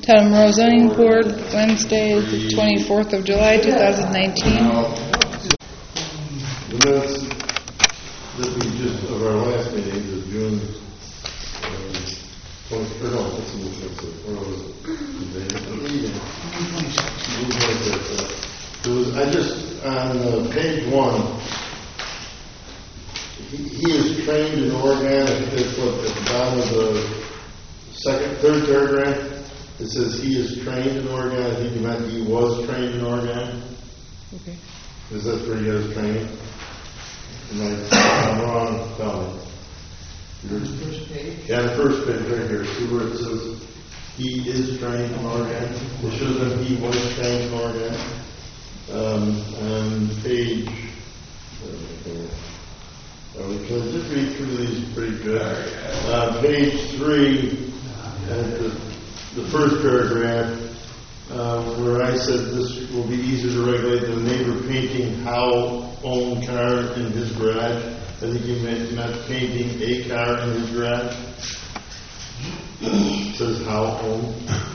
Town of Monroe Zoning Board, Wednesday, the 24th of July, 2019. The minutes that we just, of our last meeting, the June 23rd, no, that's the where was it? I just, on page 1, he is trained in Oregon. It's what, at the bottom of the third paragraph. It says he is trained in Oregon. I think you meant he was trained in Oregon. Okay. Is that where he has training? If I'm wrong, tell me. The first page? Yeah, the first page right here. See where it says he is trained in Oregon? It shows that he was trained in Oregon. On page... Can I just read through these pretty good? Page 3, at the first paragraph, where I said this will be easier to regulate than a neighbor painting how-owned car in his garage. I think he meant painting a car in his garage. It says how-owned.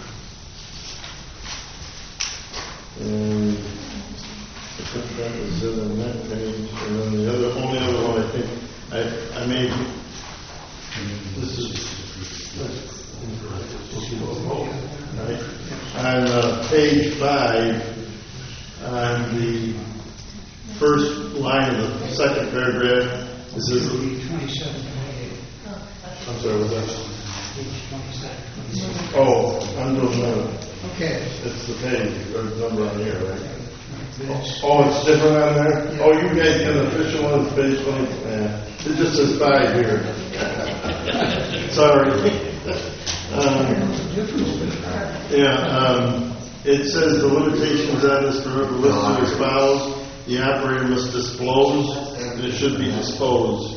And I think that was it on that page. And then the only other one I think I made, this is right. On page 5, on the first line of the second paragraph, it says, 27. I'm sorry, what's that? Page 27. Oh, I'm doing that. Okay. It's the page, or the number on here, right? Oh, it's different on there? Yeah. Oh, you guys got an official one, it's page 20. It just says 5 here. Sorry. It says the limitations on this are listed as follows. The operator must disclose, and it should be dispose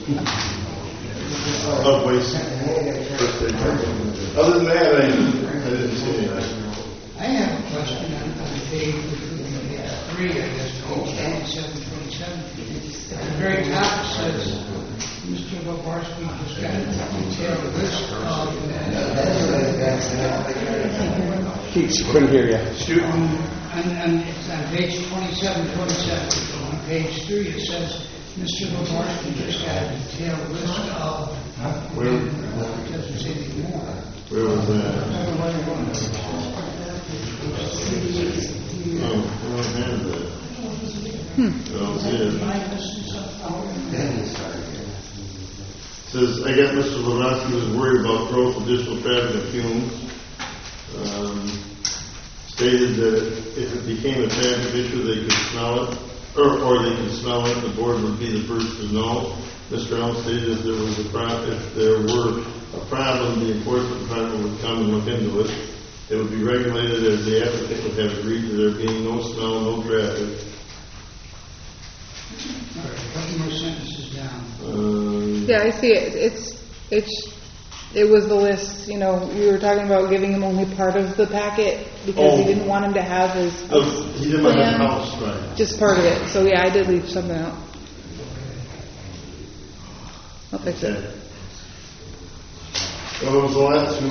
of waste. Other than that, I didn't see anything. I have a question on page 3, I guess, page 27. At the very top it says, Mr. Bobarski just got a detailed list of... Keith, couldn't hear you. And it's on page 27. On page 3 it says, Mr. Bobarski just got a detailed list of... Where? It doesn't say anymore. Where was that? Oh, I don't have that. I don't see it. Says, I guess Mr. Levosky was worried about growth, additional traffic and fumes. Stated that if it became a traffic issue, they could smell it, or they could smell it, the board would be the first to know. Mr. Elm stated if there was if there were a problem, the enforcement department would come and look into it. It would be regulated as the applicant would have agreed to there being no smell, no traffic. All right, a couple more sentences down. Yeah, I see it. It was the list, we were talking about giving him only part of the packet because he didn't want him to have his he didn't want his house, right? Just part of it. So yeah, I did leave something out. I'll fix it. Well, there was a lot to,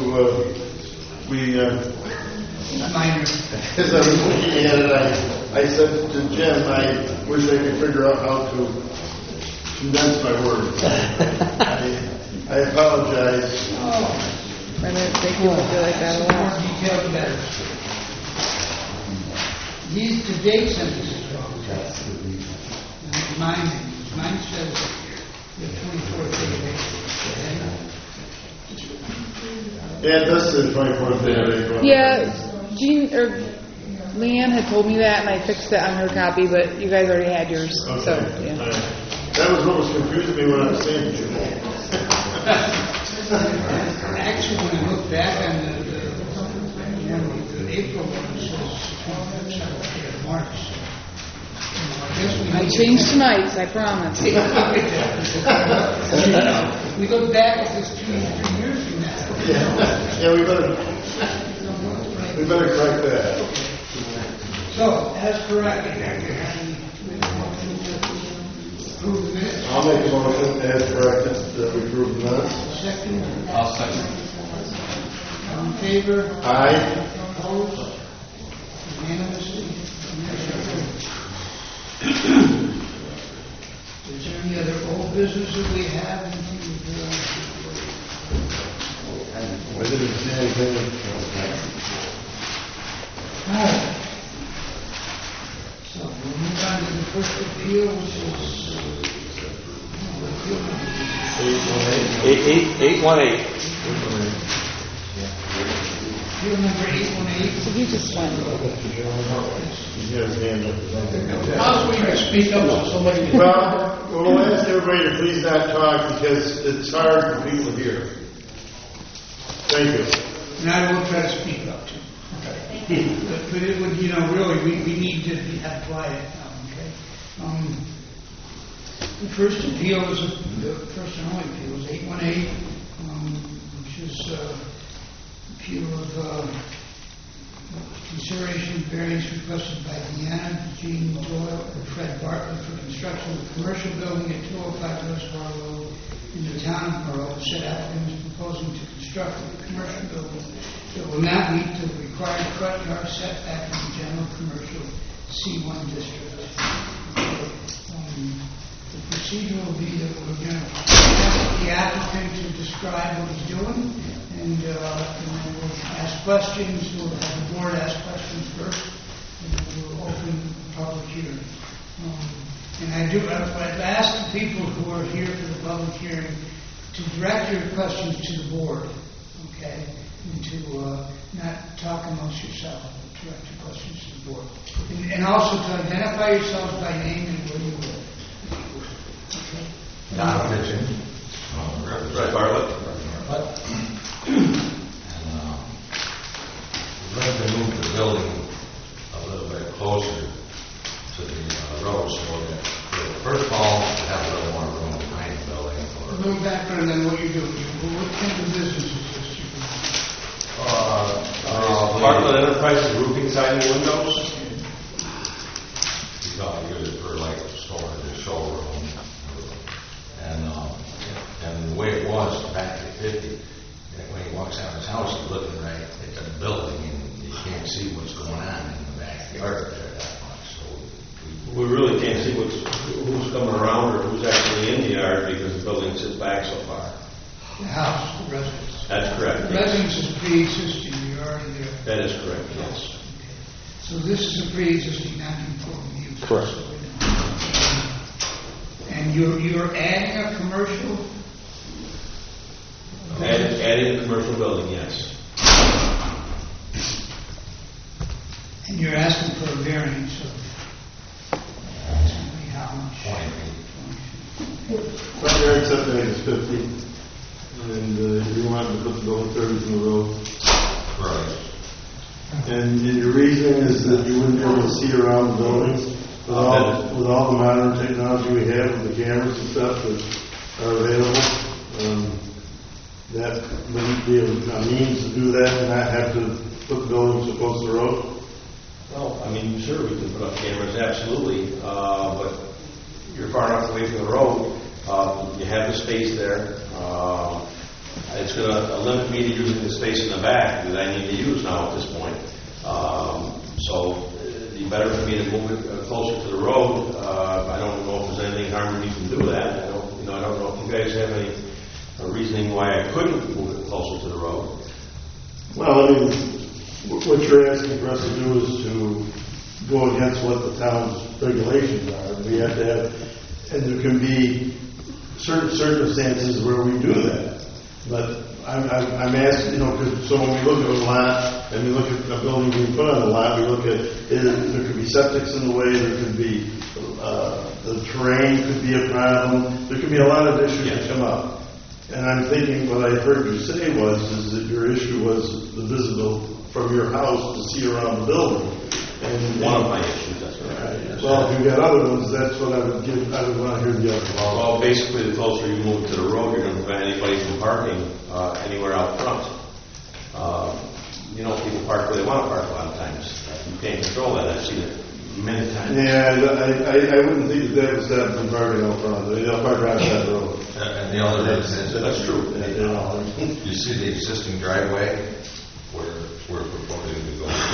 Minor. as I was looking at it, I said to Jim, I wish I could figure out how to condense my words. I apologize. I didn't think you would do like that a lot. More detailed better. The date sentence is wrong. Mine says the 24th day of April. Yeah, it does say 24th day of April. Yeah, Leanne had told me that, and I fixed it on her copy, but you guys already had yours. Okay. So yeah. That was what was confusing me when I was saying it. Actually, when I look back on the April one, it says March. I changed tonight, I promise. We look back at this 2 or 3 years from now. Yeah, we better correct that. So, as corrected, approve the minutes. I'll make a motion as corrected that we approve the minutes. Second. I'll second. All in favor? Aye. opposed? Unanimously? Is there any other old business that we have? I didn't see anything. Alright. So we'll move on to the first appeal, which is, appeal number 818. appeal number 818. So he just went. He has his hand up. Possibly you can speak up so somebody can. Well, we'll ask everybody to please not talk because it's hard for people to hear. Thank you. And I will try to speak up too. But it would, really, we need to have quiet now, okay? The first appeal is, the first and only appeal is 818, which is appeal of consideration of variance requested by Deanna Jean Doyle and Fred Bartlett for construction of a commercial building at 205 Reservoir Road in the town of Monroe. Said applicant is proposing to construct a commercial building that will not meet the required front yard setback in the general commercial C1 district. The procedure will be that we're going to ask the applicant to describe what he's doing, and then we'll ask questions. We'll have the board ask questions first, and then we'll open the public hearing. And I've asked the people who are here for the public hearing to direct your questions to the board, okay? And to not talk amongst yourselves, but direct your questions to the board. And also to identify yourselves by name and where you live. Okay? Don Kitchen. Fred Bartlett. And we'd like to move the building a little bit closer to the road so that, first of all, to have a little more room behind the building. A little background on what you're doing. What kind of business is this you're Bartlett Enterprises roofing siding windows. We thought we use it for like storage or showroom. And the way it was back in the 50s, when he walks out of his house, he's looking right at the building and you can't see what's going on in the backyard there that much. So we really can't see who's coming around or who's actually in the yard because the building sits back so far. the house, the residence. That's correct. The residence is pre-existing, you're already there. That is correct, yes. Okay. So this is a pre-existing non-conforming use. Correct. So we know. And you're adding a commercial? Adding a commercial building, yes. And you're asking for a variance of how much? 20 feet. Front yard setback is 50, and you want to put the building 30 from the road. Right. And your reasoning is that you wouldn't be able to see around the buildings with all the modern technology we have with the cameras and stuff that are available. That wouldn't be a means to do that and not have to put the building so close to the road? Well, I mean, sure, we can put up cameras, absolutely, but you're far enough away from the road. You have the space there. It's going to limit me to using the space in the back that I need to use now at this point. So it'd be better for me to move it closer to the road. I don't know if there's anything harm in me to do that. I don't know if you guys have any reasoning why I couldn't move it closer to the road. Well, I mean, what you're asking for us to do is to go against what the town's regulations are. We have to have, and there can be certain circumstances where we do that. But I'm asking, because so when we look at a lot and we look at a building being put on a lot, we look at there could be septics in the way, there could be the terrain could be a problem. There could be a lot of issues that come up. And I'm thinking what I heard you say is that your issue was the visible from your house to see around the building. And One of my issues, that's right. Well, if you've got other ones, that's what I would want to hear the other. Well, basically, the closer you move to the road, you're going to prevent anybody from parking anywhere out front. People park where they want to park a lot of times. You can't control that. I've seen it many times. Yeah, I wouldn't think that was that from parking out front. They'll park right on that road. And the other is, That's true. you see the existing driveway where we're proposing to go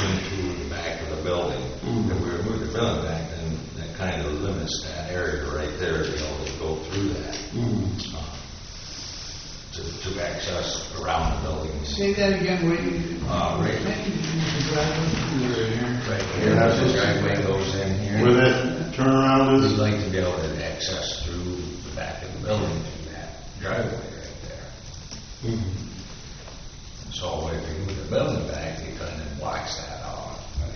Say that again, where you, Right the driveway? here, the driveway goes in here. Where that turnaround We'd is, like to be able to access through the back of the building to that driveway right there. So if you move the building back, it kind of blocks that off.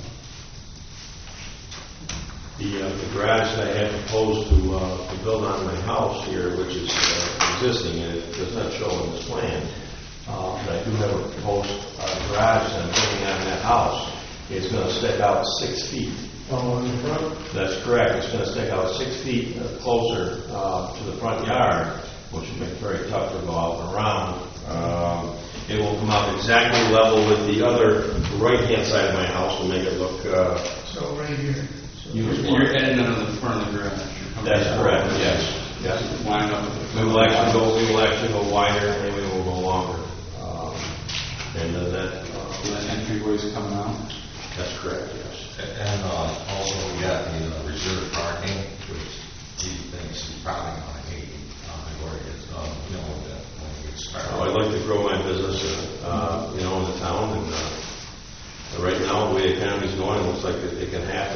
The garage that I had proposed to build on my house here, which is existing, and it does not show on this plan, but I do have a proposed garage that I'm putting on that house. It's going to stick out 6 feet. oh, in the front? That's correct. It's going to stick out 6 feet closer to the front yard, which will make it very tough to go out and around. It will come out exactly level with the other right-hand side of my house to make it look So right here. So You're heading into the front of the garage. You're coming that's out. correct, yes. Yes. Line up with the. We will actually go wider, and we will go longer. And then The entryway's coming out. that's correct, yes. And also we got the reserve parking, which he thinks he's probably going to need where it is, when it gets started. I'd like to grow my business, in the town, and right now, the way the economy's going, it looks like it can happen.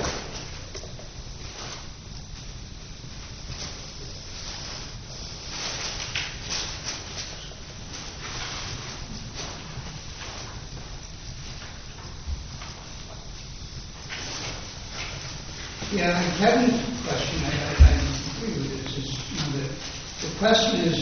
Yeah, Kevin's question, I agree with this, is, the question is,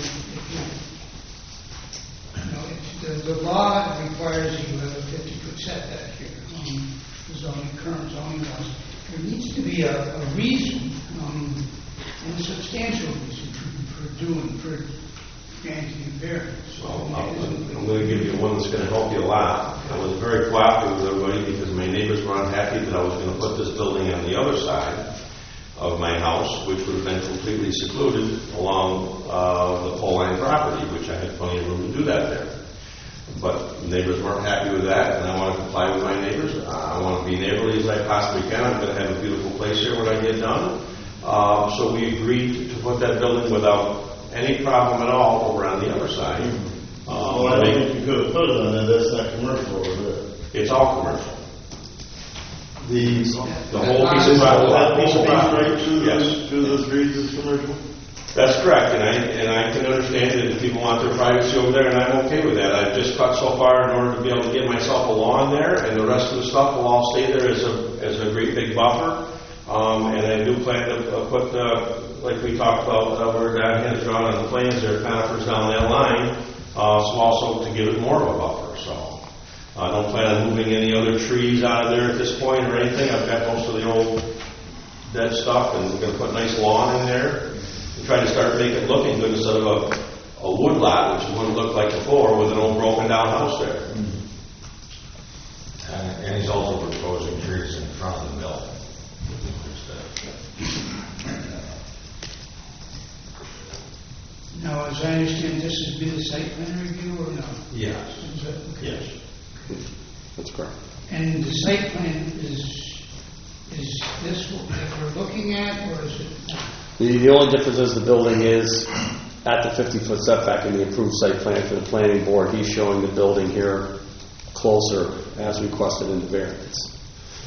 if the law requires you to have a 50-foot setback here on the current zoning laws. There needs to be a reason, and a substantial reason for granting a variance. Well, I'm going to give you one that's going to help you a lot. I was very cooperative with everybody because my neighbors were unhappy that I was going to put this building on the other side of my house, which would have been completely secluded along the pole line property, which I had plenty of room to do that there. But the neighbors weren't happy with that, and I want to comply with my neighbors. I want to be neighborly as I possibly can. I'm going to have a beautiful place here when I get done. So we agreed to put that building without any problem at all over on the other side. Well, I don't think you could have put it on there, that's not commercial, is it? It's all commercial. The whole piece of property. that piece of property right Yes. to the streets is commercial? That's correct, and I can understand that if people want their privacy over there, and I'm okay with that. I've just cut so far in order to be able to get myself a lawn there, and the rest of the stuff will all stay there as a great big buffer. And I do plan to put, like we talked about, where God has drawn on the plans there, conifers down that line, so also to give it more of a buffer. So I don't plan on moving any other trees out of there at this point or anything. I've got most of the old dead stuff, and we're going to put a nice lawn in there and try to start making it looking good instead of a wood lot, which wouldn't look like before with an old broken down house there. And he's also proposing trees in front of the building. Now, as I understand, this has been a site plan review or no? Yes. Is that, okay. Yes. That's correct. And the site plan is this what we're looking at, or is it? The only difference is the building is at the 50-foot setback in the approved site plan for the planning board. He's showing the building here closer as requested in the variance.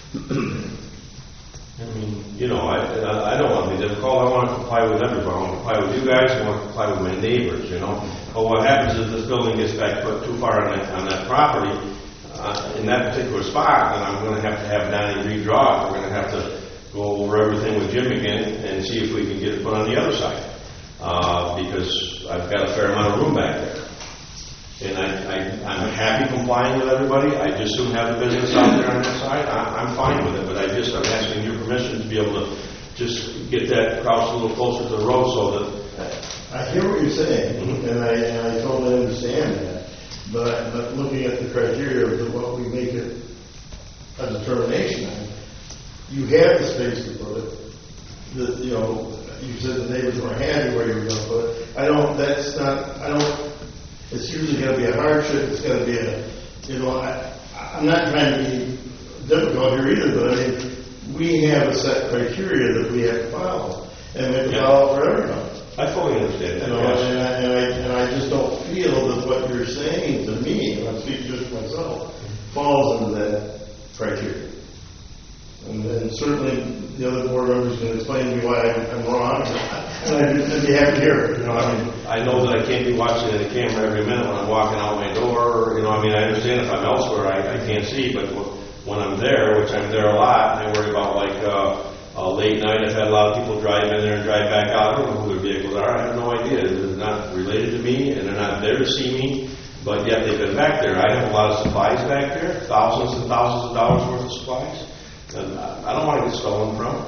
I mean, I don't want to be difficult. I want to comply with everybody. I want to comply with you guys. I want to comply with my neighbors, But what happens is this building gets back put too far on that property, in that particular spot, then I'm going to have Donnie redraw it. We're going to have to go over everything with Jim again and see if we can get it put on the other side. Because I've got a fair amount of room back there. And I'm happy complying with everybody. I just soon have the business out there on that side. I'm fine with it, but I'm asking your permission to be able to just get that crouch a little closer to the road so that. I hear what you're saying, and I totally understand that. But looking at the criteria of what we make it a determination on, you have the space to put it. You said the neighbors weren't happy where you were going to put it. It's usually going to be a hardship. It's going to be I'm not trying to be difficult here either, but we have a set criteria that we have to follow, and we have to follow for everybody. I fully understand that, You know, yes. and I just don't feel that what you're saying to me, and I'm speaking just for myself, falls into that criteria. And then certainly the other board members can explain to me why I'm wrong, and I'd be happy to hear it, you know, I mean. I know that I can't be watching the camera every minute when I'm walking out my door, you know, I mean, I understand if I'm elsewhere, I can't see, but when I'm there, which I'm there a lot, I worry about like, late night, I've had a lot of people drive in there and drive back out, I don't know who their vehicles are, I have no idea, they're not related to me, and they're not there to see me, but yet they've been back there. I have a lot of supplies back there, thousands and thousands of dollars worth of supplies, and I don't want to get stolen from.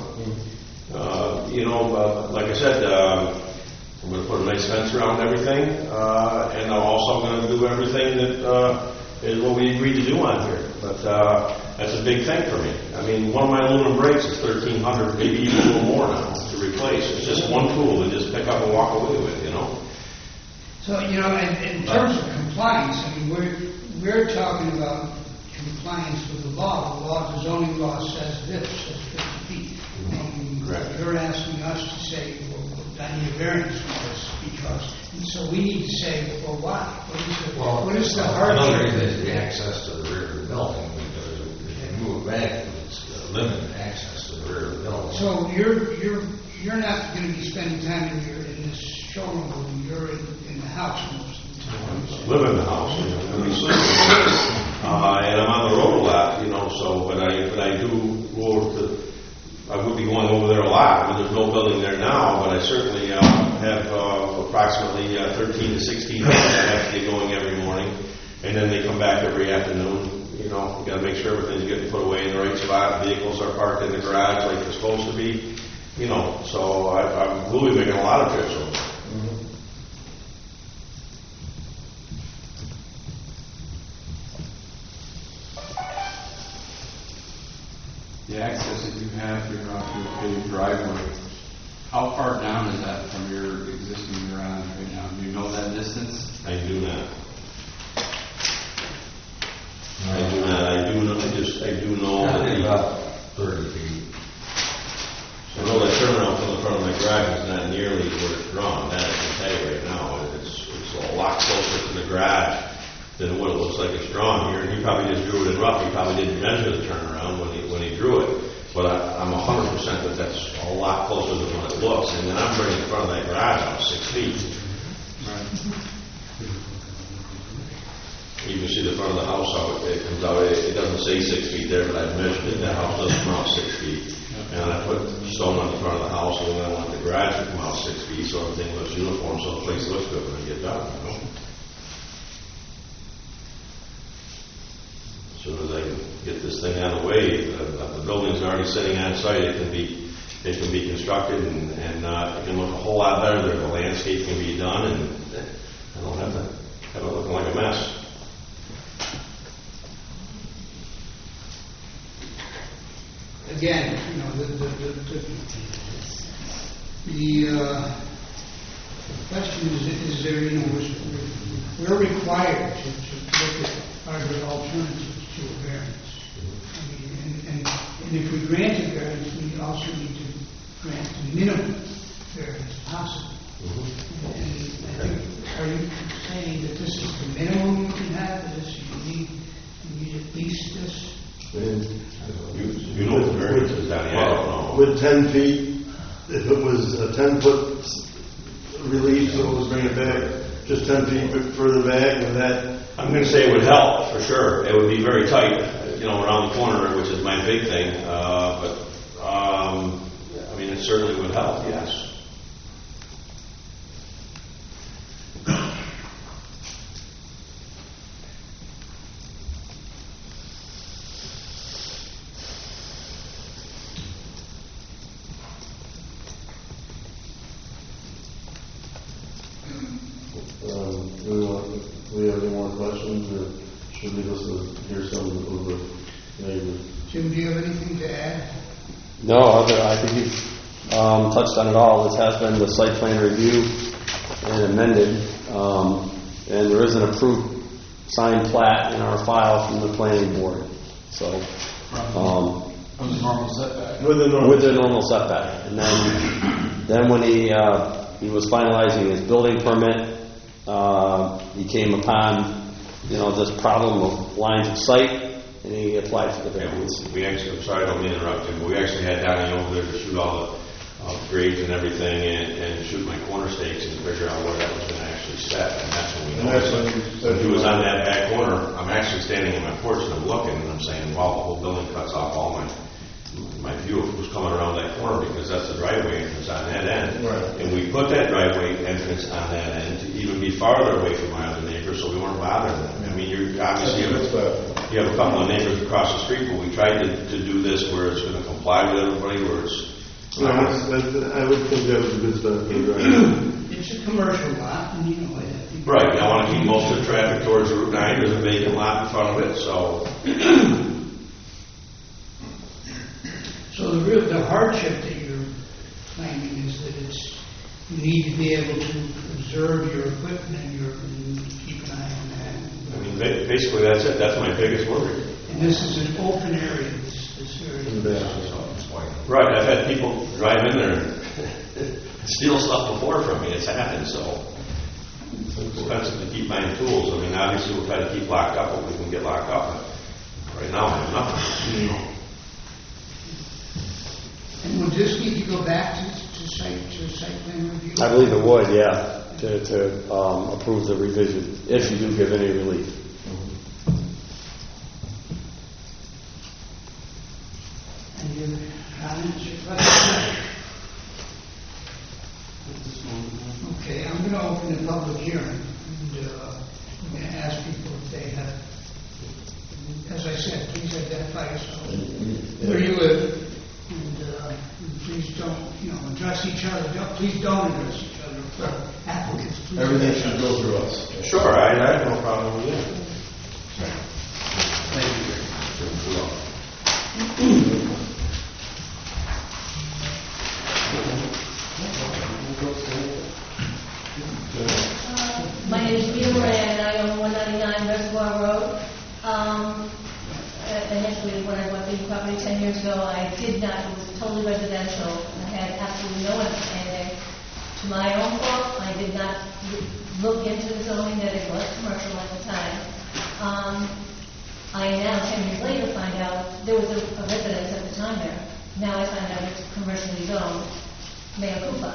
You know, like I said, I'm going to put a nice fence around everything, and I'm also going to do everything that is what we agreed to do on here. But that's a big thing for me. I mean, one of my aluminum brakes is $1,300, maybe even a little more now to replace. It's just one tool to just pick up and walk away with, you know. So, you know, in terms of compliance, I mean, we're talking about compliance with the law. The law, the zoning law says this, says 50 feet. Correct. You're asking us to say, well, I need a variance for this because, and so we need to say, well, why? What is the Another hardship? reason is the access to the rear of the building, because if you move back, it's limited access to the rear of the building. So you're not going to be spending time in this showroom room. You're in the house most of the time. Live in the house, you know, and we sleep. And I'm on the road a lot, you know. So, but I do go over to. I would be going over there a lot. I mean, there's no building there now, but I certainly have approximately 13 to 16 that have to get going every morning, and then they come back every afternoon. You know, you got to make sure everything's getting put away in the right spot. Vehicles are parked in the garage like they're supposed to be. You know, so I will be making a lot of trips over. The access that you have here off your paved driveway, how far down is that from your existing garage right now? Do you know that distance? I do not. I do not. I do know. I do know that About 30 feet. I know that turnaround from the front of my garage is not nearly where it's drawn. That I can tell you right now. It's a lot closer to the garage than what it looks like it's drawn here. He probably just drew it in rough. He probably didn't measure the turnaround when he drew it. But I'm 100% that that's a lot closer than what it looks. And then I'm bringing the front of that garage out 6 feet. You can see the front of the house how it comes out. It doesn't say 6 feet there, but I've measured it. That house doesn't come out 6 feet. And I put stone on the front of the house, and then I want the garage to come out 6 feet so everything looks uniform, so the place looks good when I get done. You know? As soon as I can get this thing out of the way, the building's already sitting on site. It can be constructed, and it can look a whole lot better there. The landscape can be done, and I don't have to have it looking like a mess. Again, you know, the question is there, you know, we're required to look at are there alternatives to a variance. I mean, and if we grant a variance, we also need to grant the minimum variance possible. And I think, are you saying that this is the minimum you can have, that this you need at least this? You know what the variance is, Danny. I don't know. With 10 feet, if it was a 10-foot relief, so it was bring it back just 10 feet further back, and that. I'm going to say it would help, for sure. It would be very tight, you know, around the corner, which is my big thing. I mean, it certainly would help, yes. Do we have any more questions, or should we listen to hear some of the neighbors? Jim, do you have anything to add? No, I think you've touched on it all. This has been the site plan review and amended, and there is an approved signed plat in our file from the planning board. So, From the normal setback. With the normal. with the normal setback, and then when he he was finalizing his building permit. He came upon, this problem of lines of sight, and he applied for the variance. We actually, I'm sorry, I don't mean to interrupt you, but we actually had Donnie over there to shoot all the grades and everything and shoot my corner stakes and figure out where that was going to actually set. And that's when we And that's noticed when you said he was on that back corner. I'm actually standing in my porch and I'm looking and I'm saying, wow, the whole building cuts off all my view of who's coming around that corner, because that's the driveway entrance on that end. Right. And we put that driveway entrance on that end to even be farther away from my other neighbors, so we weren't bothering them. I mean, you obviously have a couple of neighbors across the street, but we tried to do this where it's going to comply with everybody, where it's... I would think that was a good start for the driveway. It's a commercial lot, and you know it. Right, I want to keep most of the traffic towards Route 9, there's a vacant lot in front of it, so... So the hardship that you're claiming is that you need to be able to observe your equipment and keep an eye on that. I mean, basically that's it, that's my biggest worry. And this is an open area, this area. Right, I've had people drive in there and steal stuff before from me, it's happened, so... It's expensive to keep buying tools. I mean, obviously we'll try to keep locked up what we can get locked up. Right now I have nothing. And would this need to go back to site plan review? I believe it would, yeah, to approve the revision, if you do give any relief. And your comments, your questions? Okay, I'm going to open the public hearing, and I'm going to ask people if they have, as I said, please identify yourself, where you live, and please don't, address each other. Please don't address each other. Applicants, please. Everything should go through us. Sure, I have no problem with that. My name is Rita Moran, and I own 199 Reservoir Road. Initially, when I bought the property 10 years ago, I did not, it was totally residential. I had absolutely no understanding. To my own fault, I did not look into the zoning that it was commercial at the time. I now, 10 years later, find out there was a residence at the time there. Now I find out it's commercially zoned, mea culpa.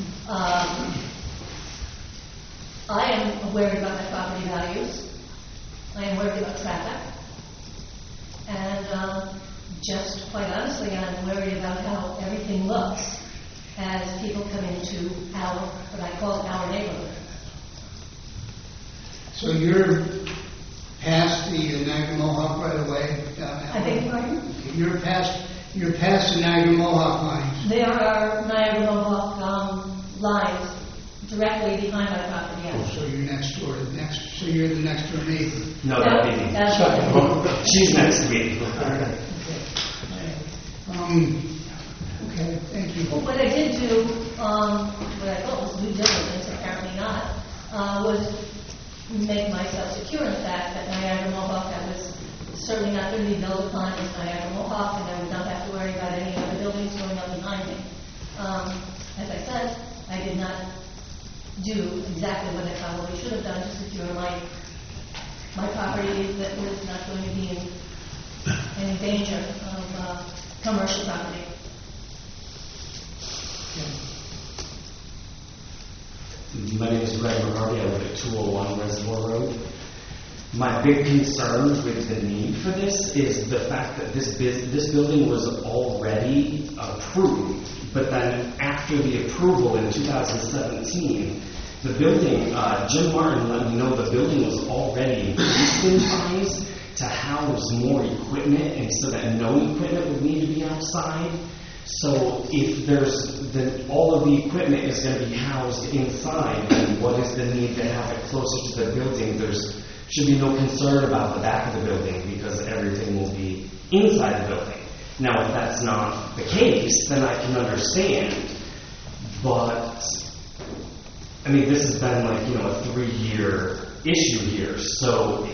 I am worried about my property values. I am worried about traffic. And just quite honestly, I'm worried about how everything looks as people come into what I call our neighborhood. So you're past the Niagara Mohawk right away? I beg your pardon? You're past the Niagara Mohawk lines. There are Niagara Mohawk lines directly behind my property. So you're next door. So you're the next door neighbor. No, that'd be me. That's right. She's next to me. Okay, thank you. What I did do, what I thought was due diligence, apparently not, was make myself secure in the fact that Niagara Mohawk, that was certainly not going to be built upon as Niagara Mohawk, and I would not have to worry about any other buildings going up behind me. As I said, I did not do exactly what I probably should have done to secure my property that was not going to be in any danger of commercial property. My name is Greg McCarty. I live at 201 Reservoir Road. My big concern with the need for this is the fact that this building was already approved, but then after the approval in 2017, the building, Jim Martin let me know the building was already increased in size to house more equipment, and so that no equipment would need to be outside. So if then all of the equipment is going to be housed inside, then what is the need to have it closer to the building? Should be no concern about the back of the building because everything will be inside the building. Now, if that's not the case, then I can understand. But, I mean, this has been like, a 3-year issue here. So,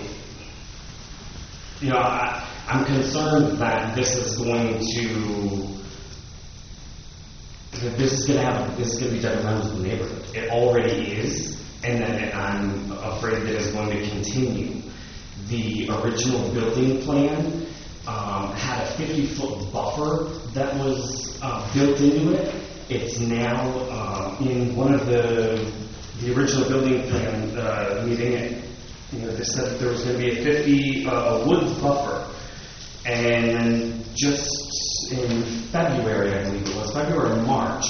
I'm concerned that this is going to that this is going to be detrimental to the neighborhood. It already is, and then I'm afraid that it's going to continue. The original building plan had a 50-foot buffer that was built into it. It's now in one of the original building plan meeting. They said that there was going to be a 50 woods buffer, and then just in February, I believe it was February or March,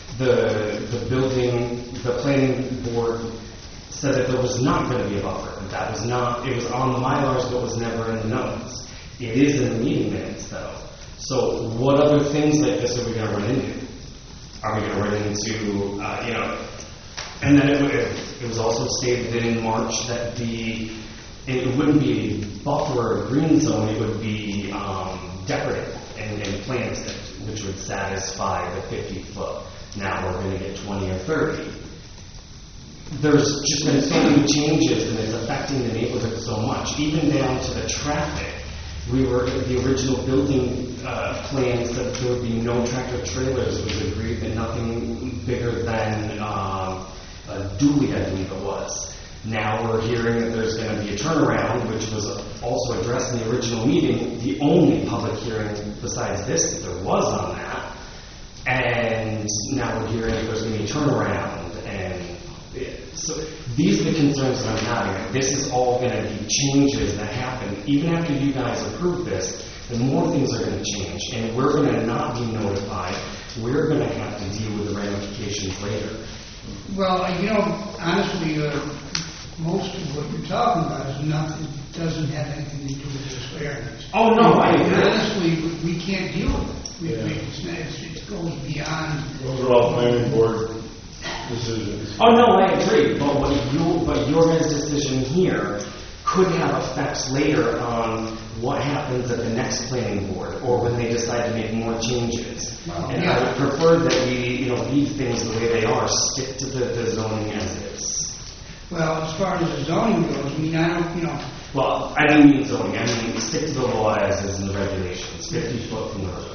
the planning board said that there was not going to be a buffer. That was not. It was on the Mylars, but was never in the notes. It is in the meeting minutes, though. So, what other things like this are we going to run into? Are we going to run into, And then it was also stated in March that it wouldn't be a buffer or green zone, it would be decorative and planted, which would satisfy the 50-foot. Now we're going to get 20 or 30. There's just been so many changes, and it's affecting the neighborhood so much, even down to the traffic. The original building plans that there would be no tractor trailers. It was agreed that nothing bigger than a dually, I believe it was. Now we're hearing that there's going to be a turnaround, which was also addressed in the original meeting, the only public hearing besides this that there was on that. And now we're hearing that there's going to be a turnaround. And so these are the concerns that I'm having. This is all going to be changes that happen. Even after you guys approve this, the more things are going to change. And we're going to not be notified. We're going to have to deal with the ramifications later. Well, honestly, most of what you're talking about doesn't have anything to do with this variance. Oh, no, I agree. Honestly, we can't deal with it. It goes beyond. Those are all planning board decisions. Oh, no, I agree. But your guys' decision here could have effects later on what happens at the next planning board or when they decide to make more changes. Well, and yeah. I would prefer that we, leave things the way they are, stick to the zoning as is. Well, as far as the zoning goes, I don't, Well, I didn't mean zoning. I mean stick to the law as is in the regulations, 50 foot from the road.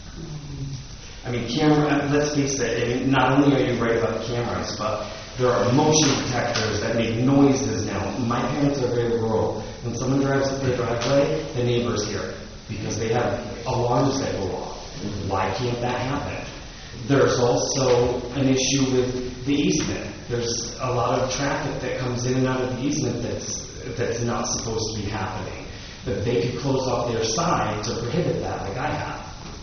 Let's face it, not only are you right about cameras, but there are motion detectors that make noises now. My parents are very rural. When someone drives up their driveway, the neighbors hear it because they have alarms that go off. Why can't that happen? There's also an issue with the easement. There's a lot of traffic that comes in and out of the easement that's not supposed to be happening. But they could close off their side to prohibit that, like I have.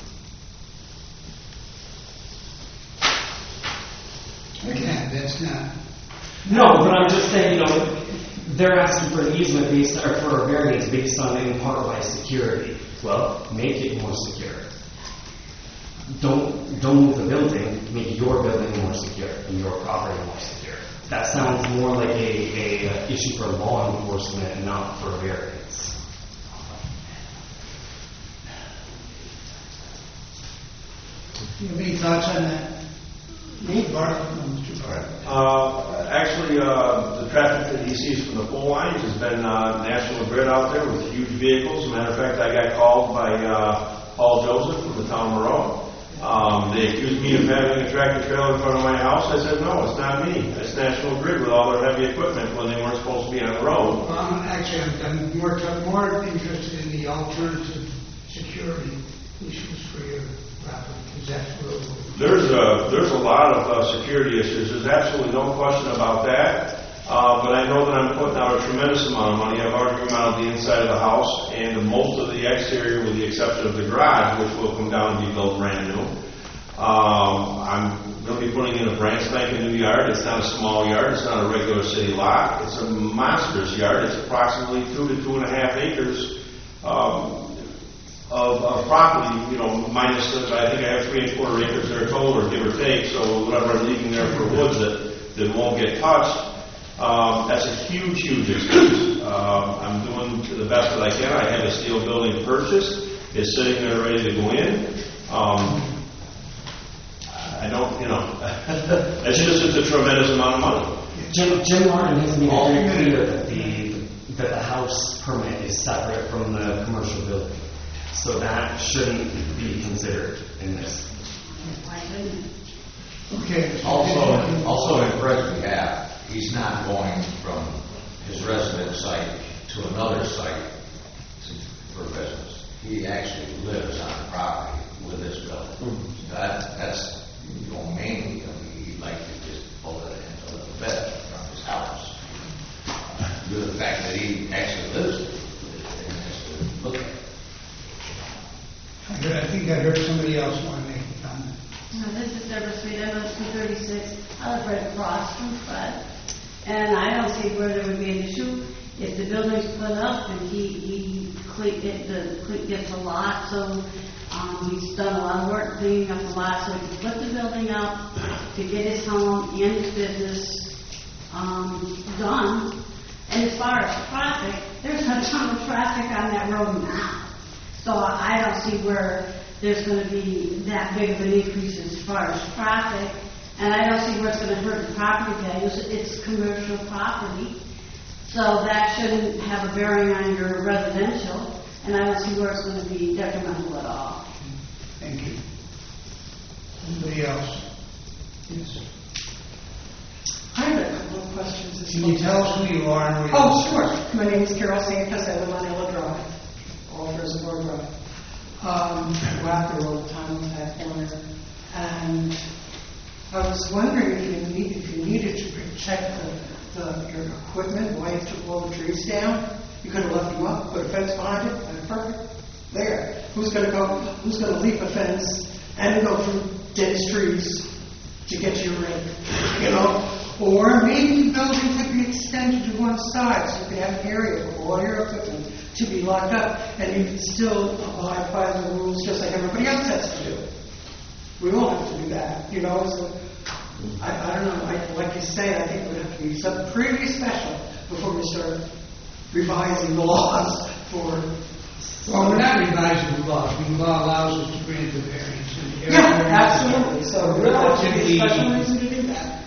again, that's not. No, but I'm just saying, they're asking for an easement or for a variance based on in part by security. Well, make it more secure. Don't move the building, make your building more secure and your property more secure. That sounds more like a issue for law enforcement and not for a variance. Do you have any thoughts on that? Mr. Bartlett? Actually, the traffic that he sees from the pole lines has been National Grid out there with huge vehicles. As a matter of fact, I got called by Paul Joseph from the town of Moreau. They accused me of having a tractor trailer in front of my house. I said, no, it's not me. It's National Grid with all their heavy equipment when they weren't supposed to be on the road. Actually, I'm more interested in the alternative security issues for your property, because that's where There's a lot of security issues. There's absolutely no question about that. But I know that I'm putting out a tremendous amount of money. I've already remodeled the inside of the house and most of the exterior, with the exception of the garage, which will come down and be built brand new. I'm going to be putting in a brand spanking new yard. It's not a small yard. It's not a regular city lot. It's a monstrous yard. It's approximately 2 to 2.5 acres of property, minus I think I have 3 1/4 acres there total, or give or take. So whatever I'm leaving there for woods that won't get touched. That's a huge, huge expense. I'm doing the best that I can. I have a steel building purchased. It's sitting there ready to go in. I don't, it's a tremendous amount of money. Jim Martin has made it very clear that the house permit is separate from the commercial building. So that shouldn't be considered in this. Okay. Also in Fred's behalf, he's not going from his residence site to another site for business. He actually lives on the property with his building. That's, mainly, he'd like to just pull it into the bed from his house. Due to the fact that he actually lives there and has to look at it. I think I heard somebody else want to make a comment. No, this is Deborah Sweet. I live at 236. I live right across from Fred. And I don't see where there would be an issue if the building's put up and he gets a lot. So he's done a lot of work cleaning up the lot so he can put the building up to get his home and his business done. And as far as traffic, there's a ton of traffic on that road now. So I don't see where there's going to be that big of an increase as far as traffic. And I don't see where it's going to hurt the property values. It's commercial property. So that shouldn't have a bearing on your residential. And I don't see where it's going to be detrimental at all. Thank you. Anybody else? Yes. I have a couple of questions as Can well. you tell us who you are and where you Oh, live? sure. My name is Carol Santos. I live on Ella Drive, Old Reservoir Drive. I go out there all the time on that corner. And I was wondering if you needed to protect your equipment while you took all the trees down. You could have left them up, put a fence behind it, and perfect. There. Who's going to leap a fence and go through dense trees to get to your ring? You know? Or maybe the building could be extended to one side so you could have an area for all your equipment to be locked up and you could still abide by the rules just like everybody else has to do. We all have to do that, you know. So I don't know, like you say, I think it would have to be something pretty special before we start revising the laws for... Well, we're not revising the law. The law allows us to grant the variance. Yeah, absolutely. So there ought to be a special reason to do that.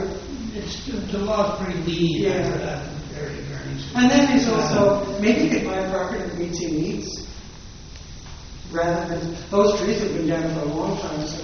The law's pretty lenient Yeah. for that variance. And then there's also, maybe you could buy a property that meets your needs, rather than, those trees have been down for a long time, so,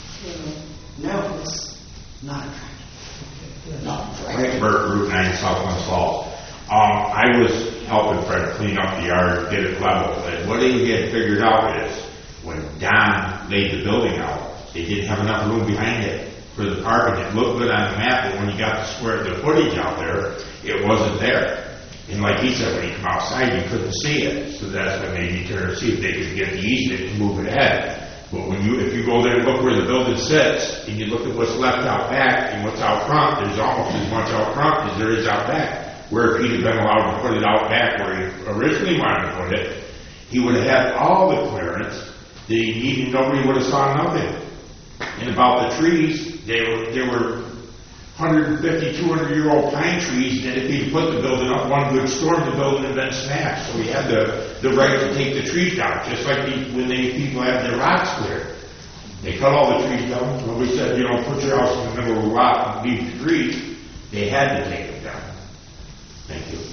now it's not attractive. Rick Burt, Route 9, Southwest Falls. I was helping Fred clean up the yard, get it level, and what he had figured out is, when Don laid the building out, they didn't have enough room behind it for the parking. It looked good on the map, but when you got the footage out there, it wasn't there. And like he said, when you come outside, you couldn't see it. So that's what made me turn to see if they could get the easement to move it ahead. But if you go there and look where the building sits, and you look at what's left out back and what's out front, there's almost as much out front as there is out back. Where if he'd have been allowed to put it out back where he originally wanted to put it, he would have had all the clearance that he needed. Nobody would have saw nothing. And about the trees, they were 150, 200-year-old pine trees that if he'd put the building up one good storm, the building had been smashed. So he had the right to take the trees down, just like when people have their rocks cleared. They cut all the trees down. Nobody said, put your house in the middle of a rock and leave the trees. They had to take them down. Thank you.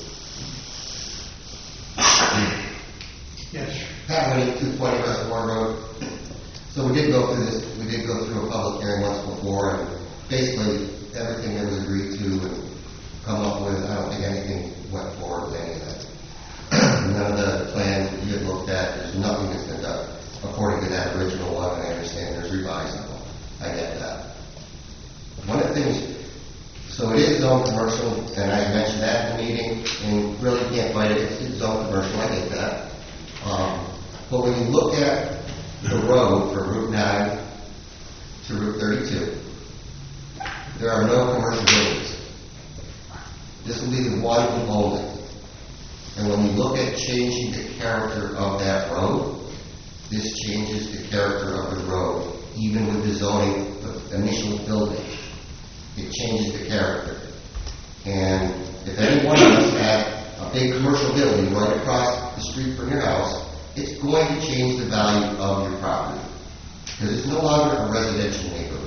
Yes. Pat Winnie, 220 Reservoir Road. So we did go through this. We did go through a public hearing once before, and basically everything that was agreed to and come up with, I don't think anything went forward with any of that. None of the plans that you had looked at, there's nothing that's been done according to that original one, and I understand there's revising one. I get that. One of the things, so it is zone commercial, and I mentioned that in the meeting, and really can't fight it, it's zone commercial, I get that. But when you look at the road from Route 9 to Route 32, there are no commercial buildings. This will be the one and only. And when you look at changing the character of that road, this changes the character of the road, even with the zoning of initial building. It changes the character. And if any one of us had a big commercial building right across the street from your house, it's going to change the value of your property. Because it's no longer a residential neighborhood.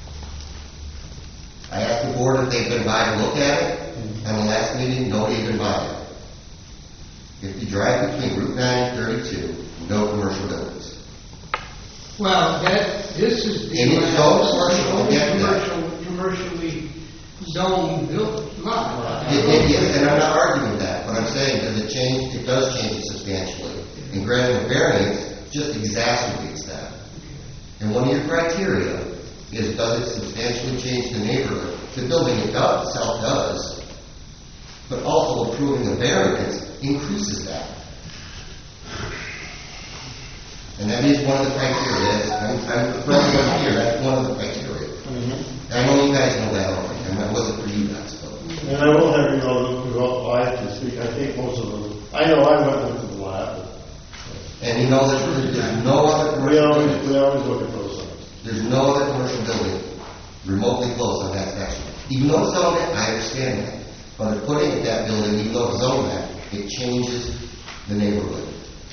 I asked the board if they've been by to look at it, and the last meeting, nobody had been by it. If you drive between Route 9 and 32, no commercial buildings. Well, that this is the And it's all commercial, only I get that. commercially zoned built lot. Yes, and I'm not arguing that, but I'm saying, does it change, it does change it substantially. And granting a variance just exacerbates that. And one of your criteria is, does it substantially change the neighborhood? The building itself does, but also approving a variance increases that. And that is one of the criteria. I'm the president here, that's one of the criteria. And I know you guys know that already, and that wasn't for you guys, but. And I will have you know, without live to speak, I think most of them, I know I went into the lab. And you know that there's no other commercial We always look at those things. There's no other commercial building remotely close on that section. Even though it's zoned that, I understand that. But putting that building, even though it's zoned that, it changes the neighborhood.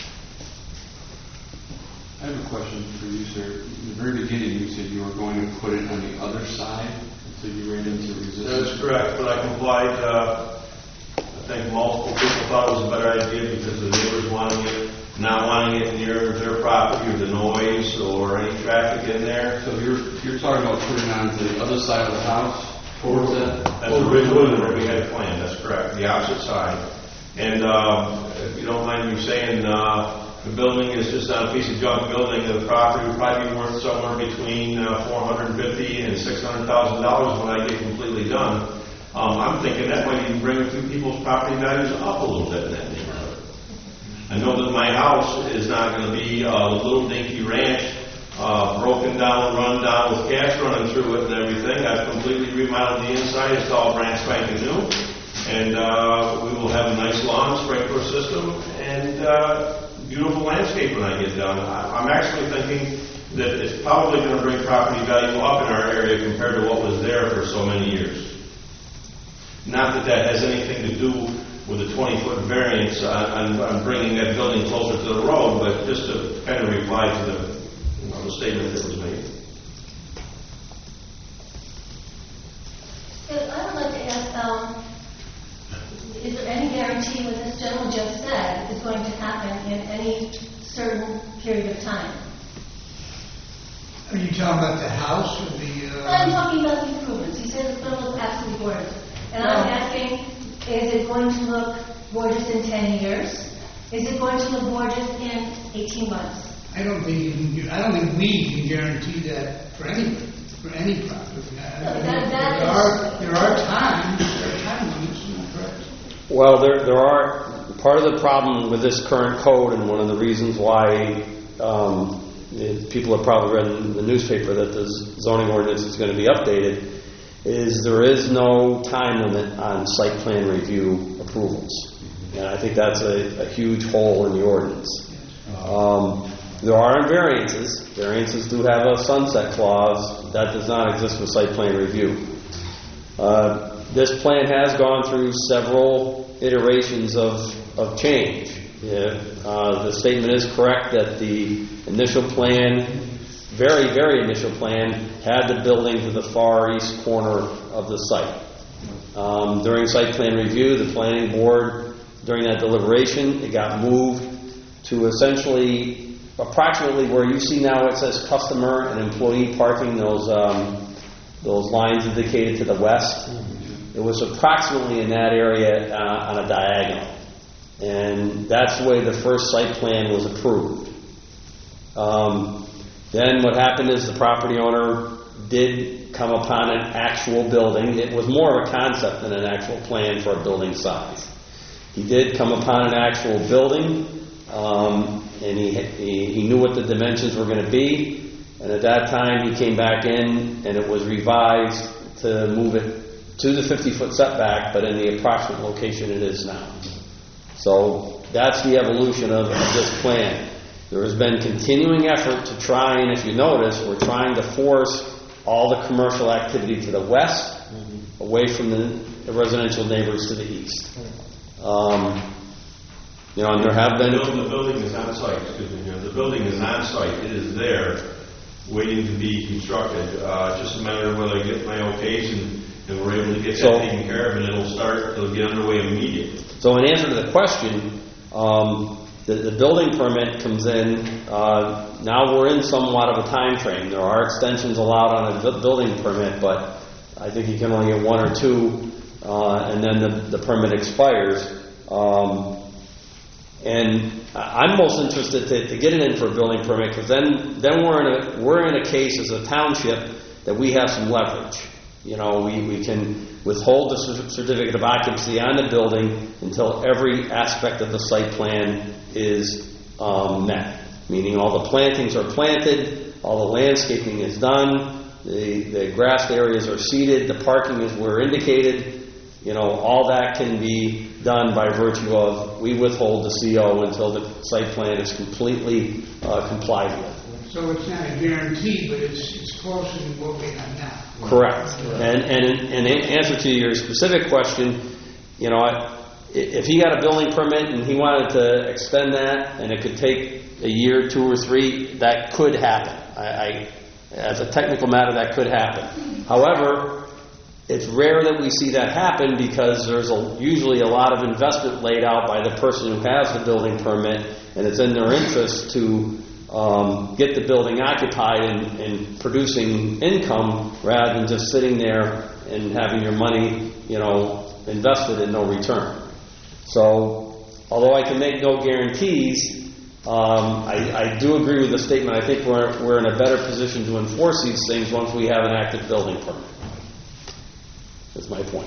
I have a question for you, sir. In the very beginning, you said you were going to put it on the other side until you ran into resistance. That's correct, but I complied. I think multiple people thought it was a better idea because the neighbors wanting it, not wanting it near their property or the noise or any traffic in there. So you're talking about putting it on the other side of the house? Towards that? That's originally where we had planned, that's correct, the opposite side. And if you don't mind me saying, the building is just on a piece of junk building. The property would probably be worth somewhere between $450,000 and $600,000 when I get completely done. I'm thinking that might even bring a few people's property values up a little bit in that neighborhood. I know that my house is not going to be a little dinky ranch, broken down, run down with cats running through it and everything. I've completely remodeled the inside. It's all brand spanking new. And we will have a nice lawn, sprinkler system, and beautiful landscape when I get done. I'm actually thinking that it's probably going to bring property value up in our area compared to what was there for so many years. Not that that has anything to do with a 20-foot variance on bringing that building closer to the road, but just to kind of reply to the statement that was made. I would like to ask, is there any guarantee what this gentleman just said is going to happen in any certain period of time? Are you talking about the house or the? I'm talking about the improvements. He said it's going to look absolutely gorgeous. And I'm asking, is it going to look gorgeous in 10 years? Is it going to look gorgeous in 18 months? I don't think we can guarantee that for any property. There are time limits, am I correct? Well, there are, part of the problem with this current code, and one of the reasons why people have probably read in the newspaper that the zoning ordinance is going to be updated, is there is no time limit on site plan review approvals. And I think that's a huge hole in the ordinance. There are variances. Variances do have a sunset clause. That does not exist with site plan review. This plan has gone through several iterations of change. The statement is correct that the initial plan, very, very initial plan, had the building to the far east corner of the site. During site plan review, the planning board, during that deliberation, it got moved to essentially approximately where you see now it says customer and employee parking, those lines indicated to the west. It was approximately in that area on a diagonal. And that's the way the first site plan was approved. Then what happened is the property owner did come upon an actual building. It was more of a concept than an actual plan for a building size. He did come upon an actual building, and he knew what the dimensions were going to be. And at that time, he came back in, and it was revised to move it to the 50-foot setback, but in the approximate location it is now. So that's the evolution of this plan. There has been continuing effort to try, and if you notice, we're trying to force all the commercial activity to the west, away from the residential neighbors to the east. And there have been... The building is on site, excuse me. The building is on site. It is there, waiting to be constructed. Just a matter of whether I get my okays and we're able to get that taken care of, and it'll get underway immediately. So in answer to the question, the building permit comes in, now we're in somewhat of a time frame. There are extensions allowed on a building permit, but I think you can only get 1 or 2, and then the permit expires. And I'm most interested to get it in for a building permit, because then we're in a case as a township that we have some leverage. You know, we can withhold the certificate of occupancy on the building until every aspect of the site plan is met. Meaning all the plantings are planted, all the landscaping is done, the grassed areas are seeded, the parking is where indicated. You know, all that can be done by virtue of we withhold the CO until the site plan is completely complied with. So it's not a guarantee, but it's closer to what we have now. Correct. And in answer to your specific question, you know, if he got a building permit and he wanted to extend that, and it could take a year, 2 or 3, that could happen. As a technical matter, that could happen. However, it's rare that we see that happen, because there's usually a lot of investment laid out by the person who has the building permit, and it's in their interest to get the building occupied and producing income, rather than just sitting there and having your money, you know, invested in no return. So, although I can make no guarantees, I do agree with the statement. I think we're in a better position to enforce these things once we have an active building permit. That's my point.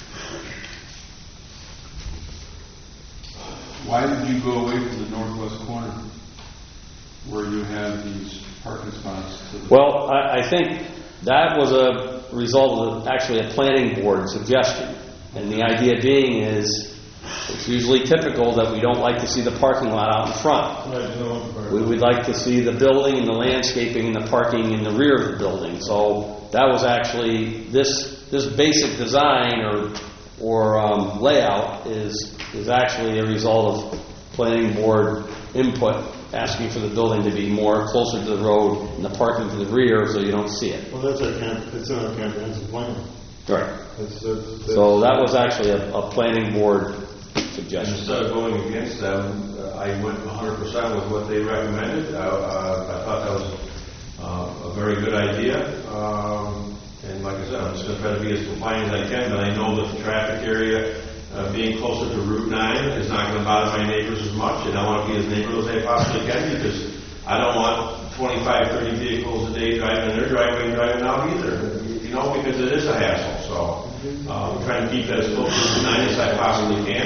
Why did you go away from the northwest corner where you have these parking spots? Well, I think that was a result of actually a planning board suggestion. And the idea being is, it's usually typical that we don't like to see the parking lot out in front. We would like to see the building and the landscaping and the parking in the rear of the building. So that was actually, this basic design or layout is actually a result of planning board input, asking for the building to be more closer to the road and the parking to the rear so you don't see it. Well, it's in our comprehensive plan. Right. So that was actually a planning board suggestion. Instead of going against them, I went 100% with what they recommended. I thought that was a very good idea. And like I said, I'm just going to try to be as compliant as I can, but I know that the traffic area being closer to Route 9 is not going to bother my neighbors as much, and I want to be as neighborly as I possibly can, because I don't want 25, 30 vehicles a day driving in their driveway and driving out either, you know, because it is a hassle. So I'm trying to keep that as close to Route 9 as I possibly can.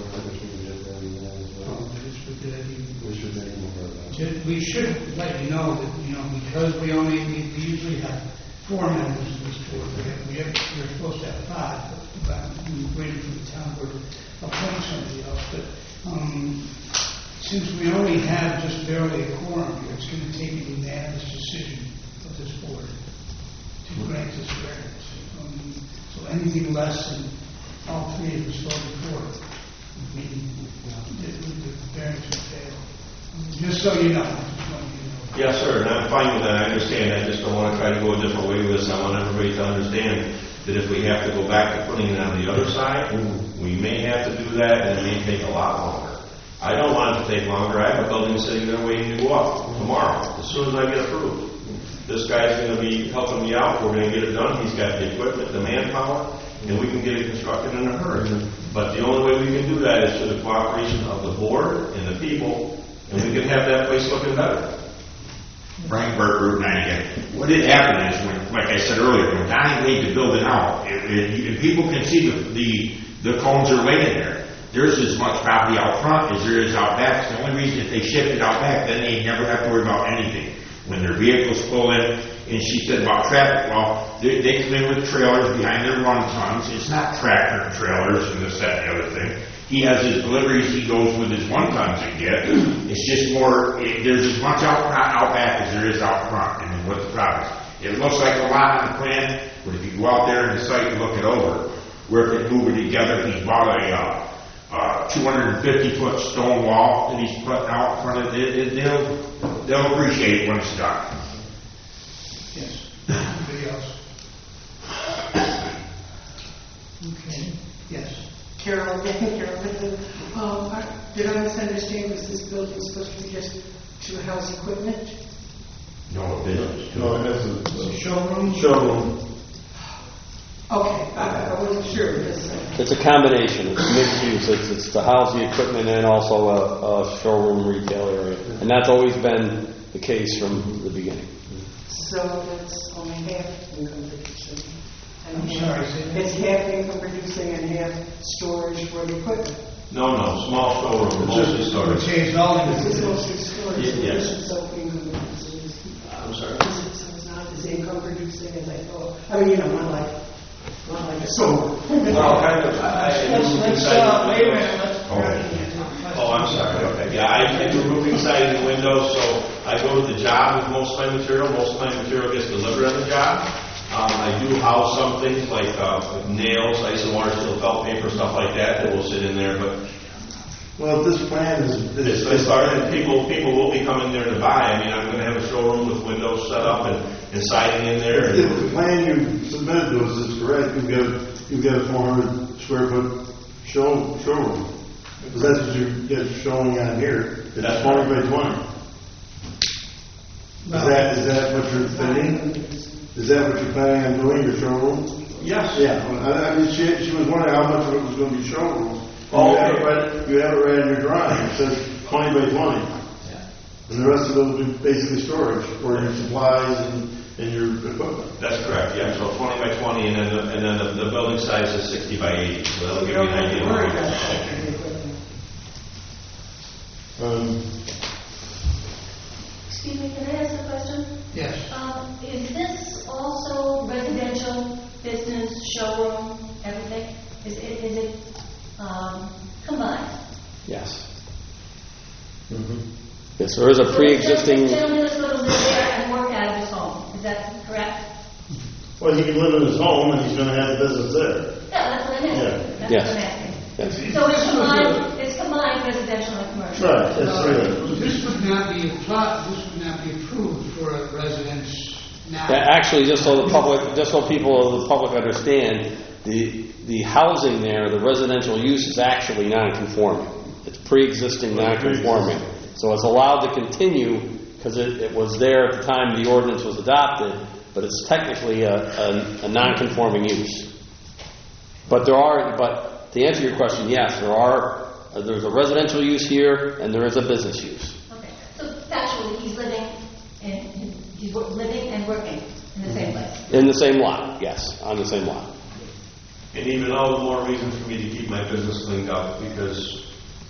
We should let you know that, you know, because we usually have 4 members of this board. We're supposed to have 5, but we're waiting for the town board to appoint somebody else. But since we only have just barely a quorum here, it's going to take a unanimous decision of this board to grant this variance. So anything less than all 3 of us voted for, the variance would fail. Just so you know. Yes, sir, and I'm fine with that. I understand. I just don't want to try to go a different way with this. I want everybody to understand that if we have to go back to putting it on the other side, we may have to do that, and it may take a lot longer. I don't want it to take longer. I have a building sitting there waiting to go up tomorrow, as soon as I get approved. This guy's going to be helping me out. We're going to get it done. He's got the equipment, the manpower, and we can get it constructed in a hurry. But the only way we can do that is through the cooperation of the board and the people, and we can have that place looking better. Frank Burke, Route 9 again. What did happen is, when, like I said earlier, when Donnie laid the building out, and people can see the cones are laying there. There's as much property out front as there is out back. It's the only reason if they shift it out back, then they never have to worry about anything. When their vehicles pull in, and she said about traffic, well, they come in with trailers behind their run tons. It's not tractor trailers and this, that, and the other thing. He has his deliveries, he goes with his 1 tons to get. It's just more, there's as much out back as there is out front, and what the problem is. It looks like a lot on the plan, but if you go out there in the site and look it over, where it can move it together, he's bought a 250-foot stone wall that he's putting out in front of it. They'll appreciate it when it's done. Yes. Anybody else? Okay. Yes. Carol, did I misunderstand, was this building supposed to be just to house equipment? No, business. No, it has a Showroom? showroom. Okay, I wasn't sure, because, It's a combination, it's mixed use, it's to house the equipment and also a showroom retail area. And that's always been the case from the beginning. so that's only half income producing. And I'm half- sorry, say that. It's half income producing and half storage for the equipment. No, small showroom, mostly storage. Change all This is the, mostly storage, so Yes. this is self-income producing. I'm sorry? So it's not as income producing as I thought. I mean, not like a store. Well, kind of, I do roofing siding wait a windows. minute, let's. Oh, I'm sorry, okay. Yeah, I do roofing siding and windows, so I go to the job with most of my material. Most of my material gets delivered on the job. I do house some things like nails, ice and water seal, felt paper, stuff like that will sit in there, but Well, if this plan is. I started, people will be coming there to buy. I mean, I'm gonna have a showroom with windows set up and siding in there. If the plan you submitted to us is correct, you've got a 400 square foot showroom. Because that's what you're showing on here. It's That's 20 by 20. Is that what you're thinking? Is that what you're planning on doing, your showroom? Yes. Yeah, I mean, she was wondering how much of it was going to be showroom. Oh, You have okay. it right in your drawing. It says 20 by 20. Yeah. And the rest of it will be basically storage for your supplies and your equipment. That's correct, yeah, so 20 by 20, and then the building size is 60 by 80, so that'll give you an idea. Worry about that. Excuse me, can I ask a question? Yes. Is this also residential, business, showroom, everything? Is it combined? Yes. Yes, there is a pre-existing, The gentleman is going to live there and work out of his home, is that correct? Well, he can live in his home and he's going to have a business there. Yeah, that's what I'm asking. That's Yes. what I'm asking. yes. So it's combined residential and commercial? Right, that's right. This would not be approved for a residence now. Yeah, actually, just so the public understand, the housing there, the residential use is actually non-conforming. It's pre-existing non-conforming. So it's allowed to continue because it was there at the time the ordinance was adopted, but it's technically a non-conforming use. But to answer your question, yes, there's a residential use here and there is a business use. Okay, so factually, he's living and working in the same place? In the same lot, yes, on the same lot. And even all the more reason for me to keep my business cleaned up, because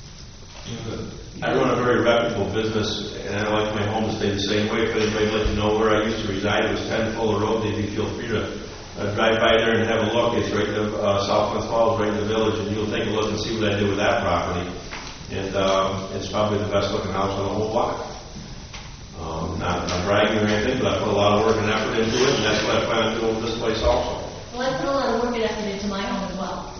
I run a very reputable business, and I like my home to stay the same way. If anybody'd like to know where I used to reside, it was 10 Fuller Road. They'd feel free to drive by there and have a look. It's right in South Glen Falls, right in the village, and you'll take a look and see what I did with that property. And it's probably the best looking house on the whole block. Not bragging or anything, but I put a lot of work and effort into it, and that's what I plan on doing with this place also. Well, I put a lot of work and effort into my home as well.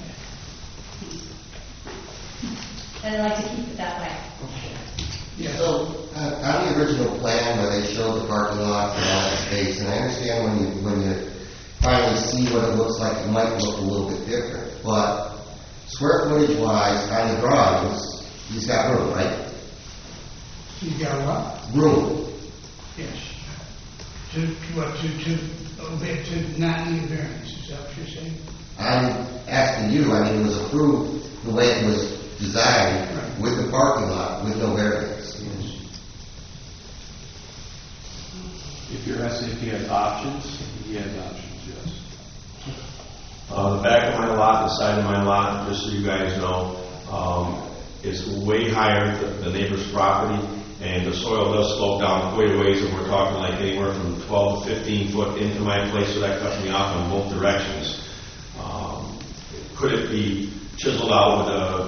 And I like to keep it that way. So, on the original plan where they showed the parking lot and all that space, and I understand when you finally see what it looks like, it might look a little bit different, but square footage wise, on the drawings, he's got room, right? You got what? Room. Yes. To not need a variance, is that what you're saying? I'm asking you, I mean, it was approved the way it was designed with the parking lot, with no variance. If you're asking if he has options, he has options, yes. The back of my lot, the side of my lot, just so you guys know, is way higher than the neighbor's property, and the soil does slope down quite a ways, and we're talking like anywhere from 12 to 15 foot into my place, so that cuts me off in both directions. Could it be chiseled out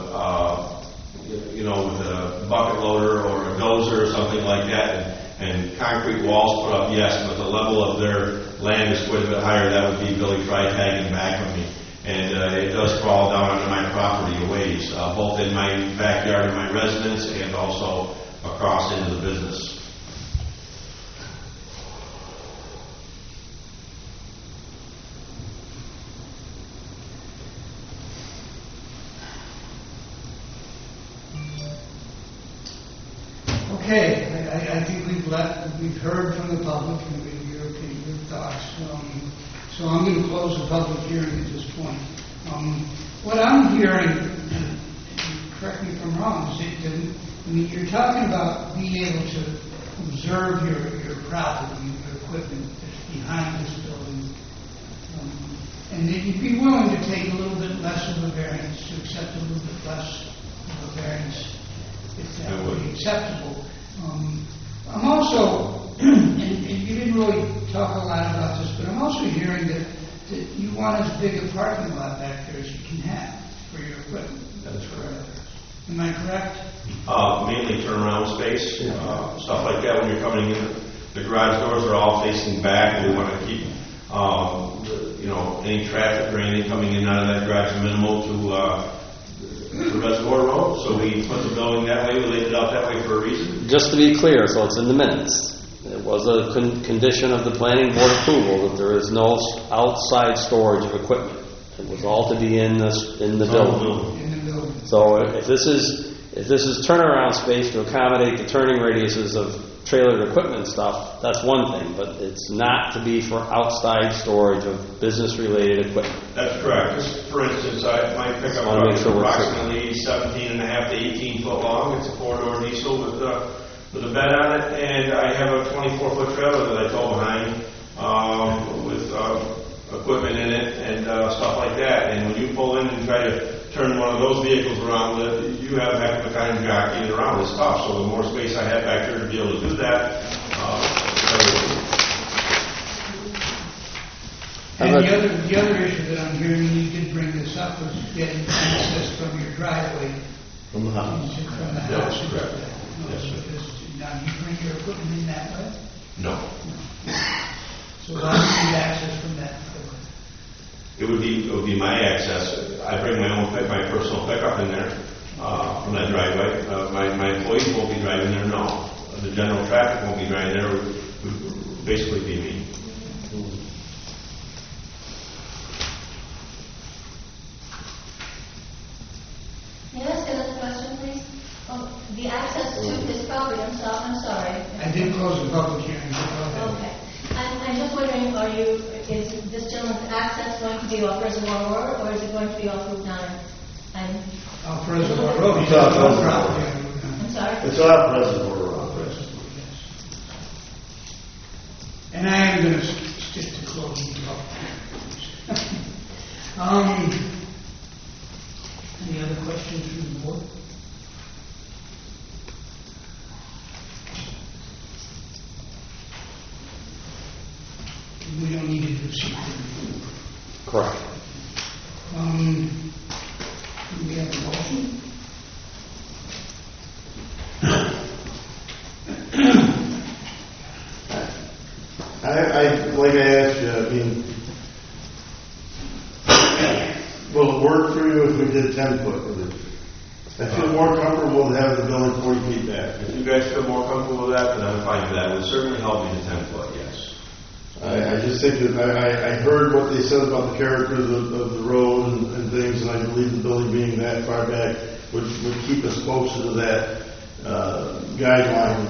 with a bucket loader or a dozer or something like that, and concrete walls put up? Yes, but the level of their land is quite a bit higher. That would be Billy Freitag in back of me. And it does crawl down onto my property a ways, both in my backyard in my residence and also across into the business. I think we've heard from the public and your opinion, your thoughts. So I'm going to close the public hearing at this point. What I'm hearing, and correct me if I'm wrong, is that, you're talking about being able to observe your property, your equipment that's behind this building, and that you'd be willing to take a little bit less of a variance, to accept a little bit less of a variance, if that would be acceptable. I'm also, and you didn't really talk a lot about this, but I'm also hearing that you want as big a parking lot back there as you can have for your equipment. That's correct. Am I correct? Mainly turnaround space, stuff like that when you're coming in. The garage doors are all facing back. We want to keep, any traffic or anything coming in and out of that garage minimal to the Reservoir Road. So we put the building that way. We laid it out that way for a reason. Just to be clear, so it's in the minutes. It was a condition of the planning board approval that there is no outside storage of equipment. It was all to be in the building. In the building. So if this is turnaround space to accommodate the turning radiuses of trailer equipment stuff, that's one thing, but it's not to be for outside storage of business-related equipment. That's correct. Just for instance, my pickup truck is approximately 17 and a half to 18 foot long. It's a 4-door diesel with a bed on it, and I have a 24-foot trailer that I tow behind with equipment in it and stuff like that. And when you pull in and try to turn one of those vehicles around, you have a heck of a time jockeying around. It's tough. So the more space I have back there to be able to do that. And the other issue that I'm hearing, and you did bring this up, was getting access from your driveway. From the house. From the house. That's correct. Yes, sir. Now, you bring your equipment in that way? No. So how do you get access from that? It would be my access. I bring my personal pickup in there from that driveway. My employees won't be driving there. No, the general traffic won't be driving there. It would basically be me. May I ask another question, please? The access to this property, I'm sorry. I did close the public hearing. Okay. I'm just wondering, is this gentleman's access going to be off Reservoir Road, or is it going to be off Route 9? Off Reservoir Road. It's off Reservoir Road. I'm sorry? It's off Reservoir Road. Yes. And I am going to stick to closing the public hearing. Any other questions from the board? We don't need to do secret. Correct. Do we have a motion? Like I asked you, will it work for you if we did 10-foot relief? I feel more comfortable to have the building 40 feet back. If you guys feel more comfortable with that, then I'm fine with that. It would certainly help me to 10 foot, yes. I just think that I heard what they said about the character of the road and things, and I believe the building being that far back would keep us closer to that guideline.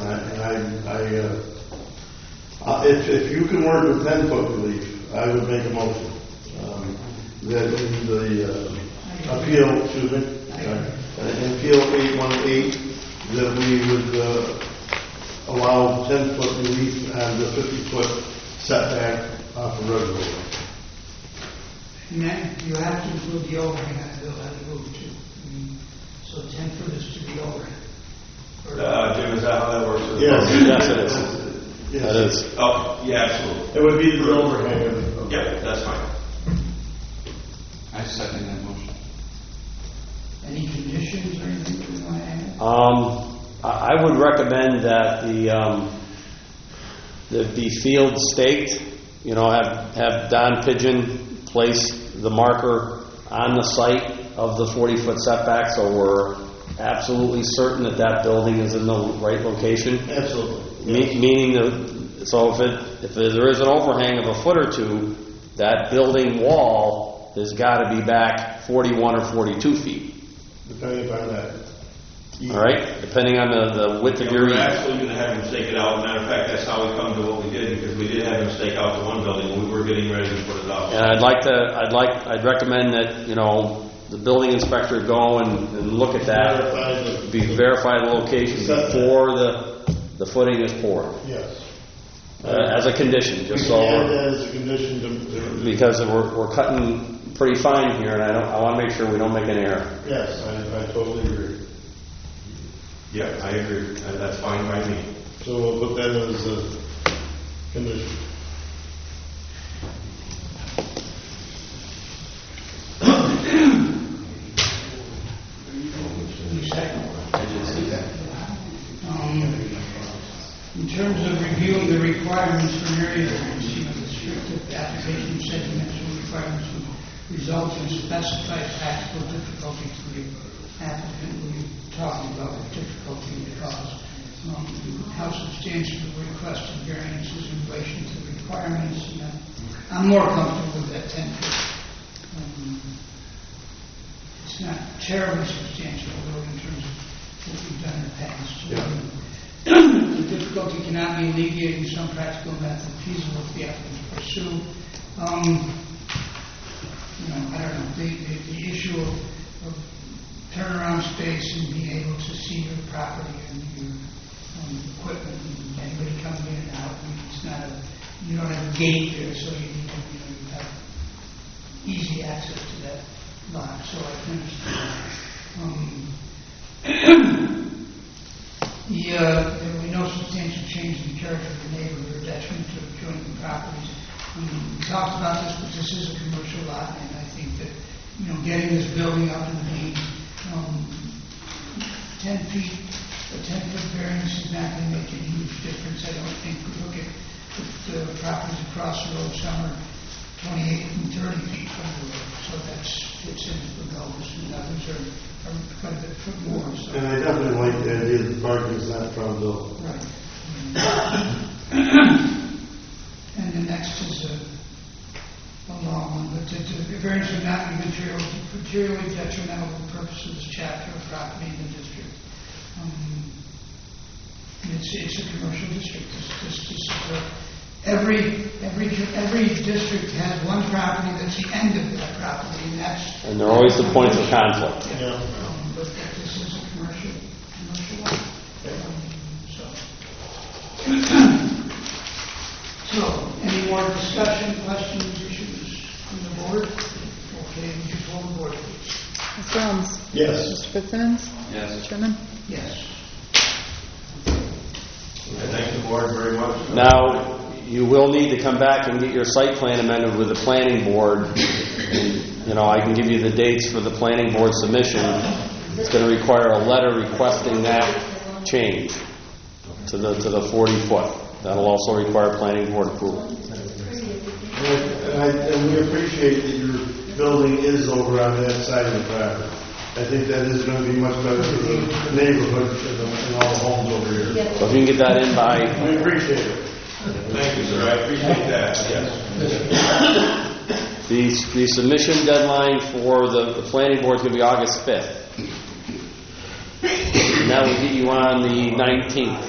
If you can work with 10-foot relief, I would make a motion that in the appeal, appeal 818, that we would allow 10-foot relief on the 50-foot setback off the roadway. And then you have to include the overhang on the road too. So 10 foot is to the overhang. Jim, is that how that works? Yes, it is. Yes. That is. Oh, yeah, absolutely. It would be the overhang. Yeah, that's fine. I second that motion. Any conditions or anything that we want to add? I would recommend that the field staked, have Don Pigeon place the marker on the site of the 40-foot setback, so we're absolutely certain that building is in the right location. Absolutely. Meaning, so if there is an overhang of a foot or two, that building wall has got to be back 41 or 42 feet. Depending on that. All right, depending on the width of your We're eave. absolutely going to have him stake it out. Matter of fact, that's how we come to what we did, because we did have him stake out the one building when we were getting ready to put it up. And I'd recommend that, the building inspector go and look at that, verify the location before the footing is poured. Yes. As a condition, just so. We can add that as a condition to. Because we're cutting pretty fine here, and I want to make sure we don't make an error. Yes, I totally agree. Yeah, I agree. That's fine by me. So we'll put that as a condition. In terms of reviewing the requirements for an area variance, the restrictive application said the maximum requirements would result in specified practical difficulty to the applicant. We were talking about the difficulty it caused. How substantial the requested variance is in relation to the requirements. I'm more comfortable with that 10 feet. It's not terribly substantial, though, in terms of what we've done in the past. The difficulty cannot be alleviated in some practical method feasible for the applicant to pursue. I don't know, the issue of turnaround space and being able to see your property and your equipment and anybody coming in and out. It's not you don't have a gate there, so you need to you have easy access to that lot. So I can understand. There will be no substantial change in the character of the neighborhood or detriment to adjoining properties. We talked about this, but this is a commercial lot, and I think that getting this building up and being 10 feet, a 10-foot variance is not going to make a huge difference. I don't think we look at the properties across the road. Some are 28 and 30 feet from the road, so that fits in with the goals, and others are quite a bit more. So. And I definitely like the idea that the parking is not front building. Right. And the next is a long one, but the variance would not be materially detrimental to the purpose of this chapter of property in the district. It's a commercial district. Every district has one property that's the end of that property, and they're always the points of conflict. Yeah. But this is a commercial one. So, any more discussion, questions, issues from the board? Okay, would you poll the board, please? Mr. Helms? Yes. Mr. Fitzsimmons? Yes. Mr. Sherman? Yes. I thank the board very much. Now, you will need to come back and get your site plan amended with the planning board. I can give you the dates for the planning board submission. It's going to require a letter requesting that change to the 40 foot. That'll also require planning board approval. And we appreciate that your building is over on that side of the property. I think that is going to be much better for the neighborhood and all the homes over here. So if you can get that in by... We appreciate it. Thank you, sir. I appreciate that. Yes. The submission deadline for the planning board is going to be August 5th. And that will get you on the 19th.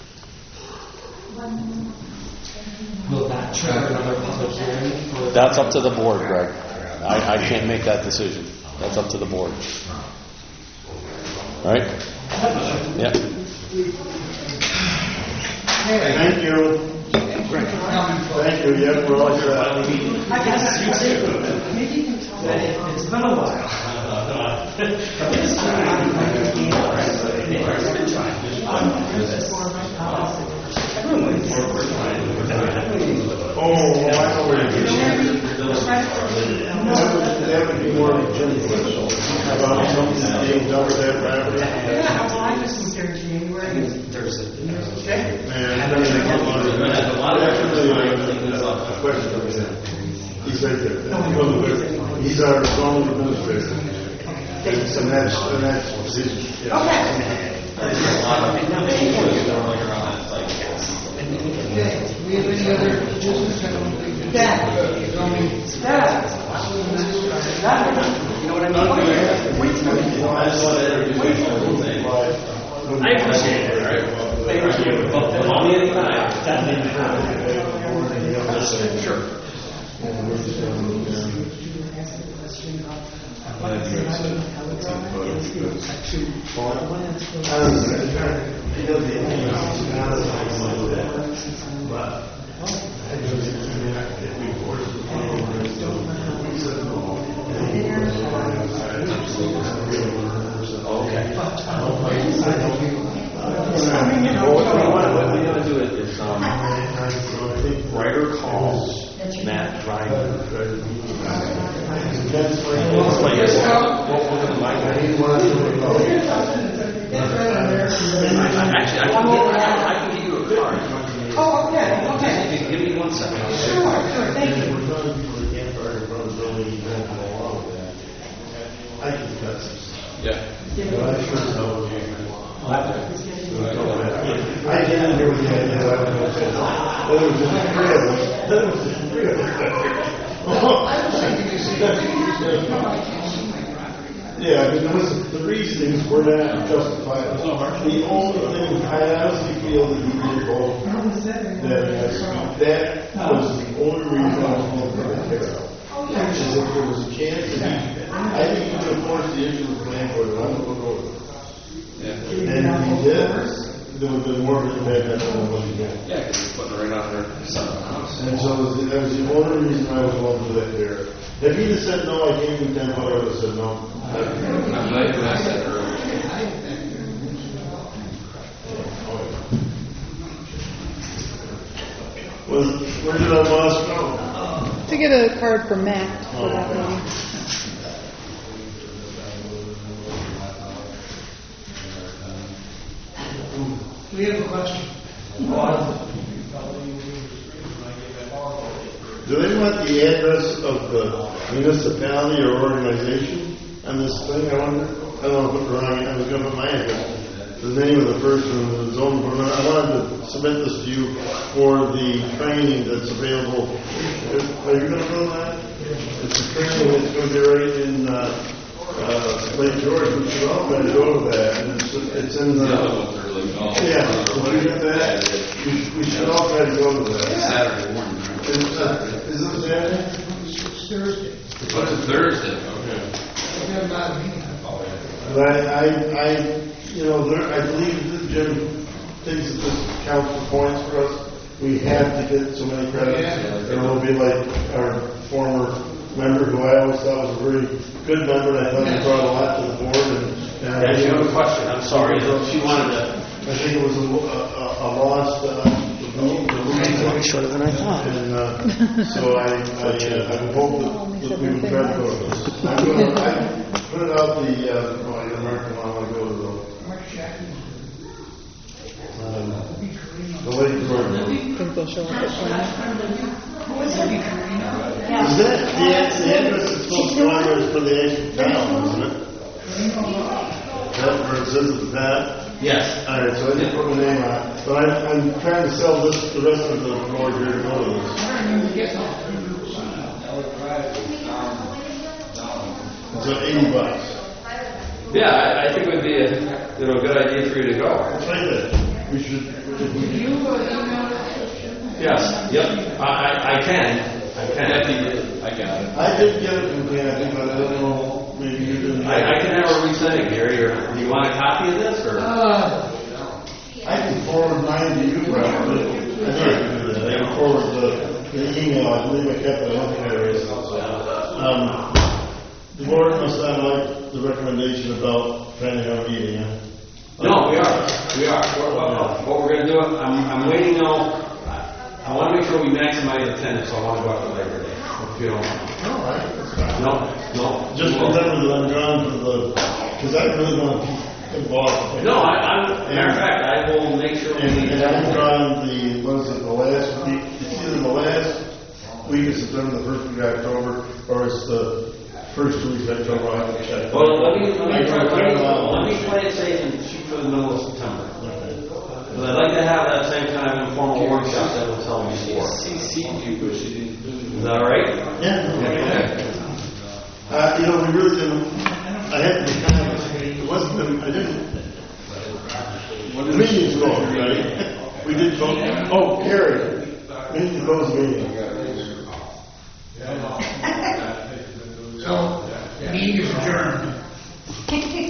Will that trigger another public hearing? That's up to the board, Greg. I can't make that decision. That's up to the board. All right? Yeah. Thank you. Thank you. Yeah, we're all set. I guess you too. Maybe you can tell me. It's been a while. Oh, I know where you're going. That would be more of a Jim's question about something being done with that property. Yeah, well, I just was there in January. There's a He's right there. He's our zone administrator. And that's position. Yeah. Okay. We have any other business? I don't think. You know what I mean? Wait a minute. Sure. And we're just gonna move down. What we gotta do is, Ryder calls Matt Ryan. Actually, I can give you a card. Oh, okay. Just give me 1 second. Sure, thank you. We're telling people they can't park in front of the building, you don't go along with that. I can cut some stuff. Yeah. But I sure know you. I can't hear what you had, I don't know what you said. There was just three of us. There was just three of us. Yeah, I mean, the reasonings were not justified. The only thing, I honestly feel that you did both, that was the only reason I was going to take it out. Which is if there was a chance that I think you could force the issue of plan for it, I'm going to go with it. And if he did, there would have been more of an impact than what he did. Yeah, because you're putting it right on there, son of the house. And so that was the only reason I was willing to do that there. If he'd have said no, I gave him 10 foot, I would have said no. I'm glad you asked that earlier. Where did our boss go? To get a card from Matt for that meeting. We have a question. Do they want the address of the municipality or organization on this thing? I wonder. I don't want to put the wrong. I was going to put my address. The name of the person, the zone. I wanted to submit this to you for the training that's available. Are you going to know that? It's a training that's going to be right in Lake George. We should all try to go to that. And it's in the. Yeah. Did you get that? We should all try to go to that. Saturday morning, right? Is it Saturday? It's Thursday. What is Thursday? Okay. We have about a meeting. But I believe that Jim thinks that this counts for points for us. We have to get so many credits. And it'll be like our former member, who I always thought was a very good member, and I thought he brought a lot to the board. Yeah, she had a question. I'm sorry. She wanted to. I think it was a lost. Shorter than I thought. And so I hope that we would try to go to this. I put it out the American one. I want to go to the Lake George. Think they'll show up at 20. Is that the address is supposed to go on there for the actual town, isn't it? That where it says at the top? Yes. All right, so I didn't put my name on it, but I'm trying to sell this, the rest of the board here to go to this. It's $80. Yeah, I think it would be a good idea for you to go. I'll tell you that. We should. Yes. Yep. I can. I got it. I did get it from Kathy, but I don't know. Maybe you didn't. I can have her resend it, Gary. Or do you want a copy of this? Or I can forward mine to you, probably. I think I can do that. I can forward the email. I believe I kept it. I don't think I erased it. So, the board must not like the recommendation about planning our meeting, huh? no, we are. What we're going to do? I'm waiting now. I want to make sure we maximize attendance. So I want to go out to Labor Day. If you don't mind. All right, that's fine. No. Just remember that I'm drawn to because I really want to be involved. No, matter of fact, I will make sure we And I'm drawn the last week, it's either the last week of September, the first week of October, or it's the first 2 weeks of October. I have to check. Well, let me play it safe and shoot for the middle of September. Because I'd like to have that same kind of informal workshop that was held before. Is that all right? Yeah. Okay. We really didn't. I had to be kind of. It wasn't. I didn't. The meeting's going, right? We did vote. Oh, Gary. We need to close the meeting. adjourned.